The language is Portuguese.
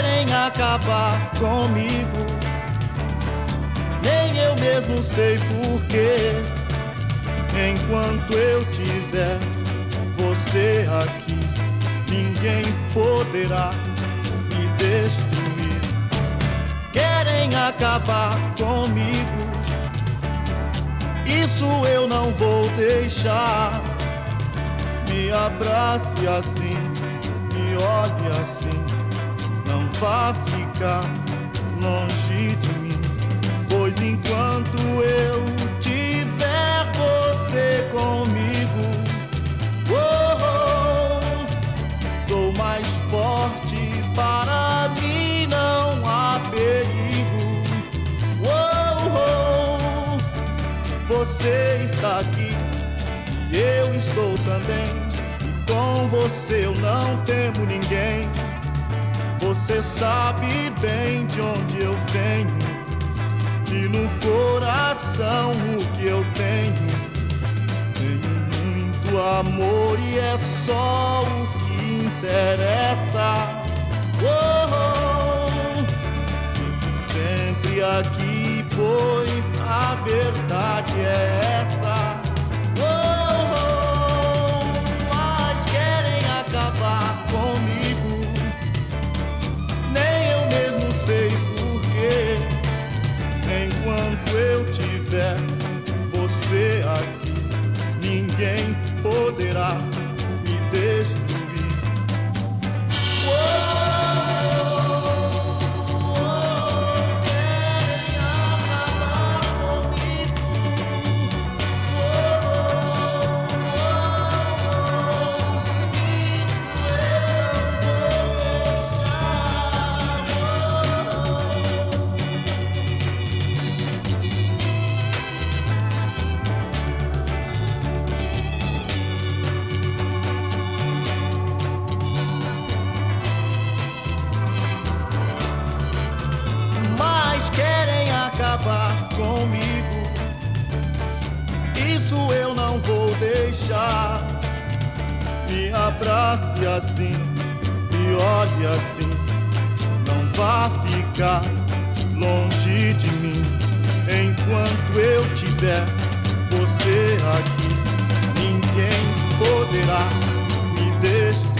querem acabar comigo. Nem eu mesmo sei porquê. Enquanto eu tiver você aqui, ninguém poderá me destruir. Querem acabar comigo, isso eu não vou deixar. Me abrace assim, me olhe assim, não vá ficar longe de mim. Pois enquanto eu tiver você comigo, sou mais forte, para mim não há perigo. Você está aqui e eu estou também, e com você eu não temo ninguém. Você sabe bem de onde eu venho, e no coração o que eu tenho. Tenho muito amor e é só o que interessa. Fique sempre aqui, pois a verdade é essa. Mas querem acabar comigo, nem eu mesmo sei porquê. Enquanto eu tiver você aqui, ninguém poderá me destruir. Querem acabar comigo. Querem acabar comigo, isso eu não vou deixar. Me abrace assim, me olhe assim, não vá ficar longe de mim. Enquanto eu tiver você aqui, ninguém poderá me destruir.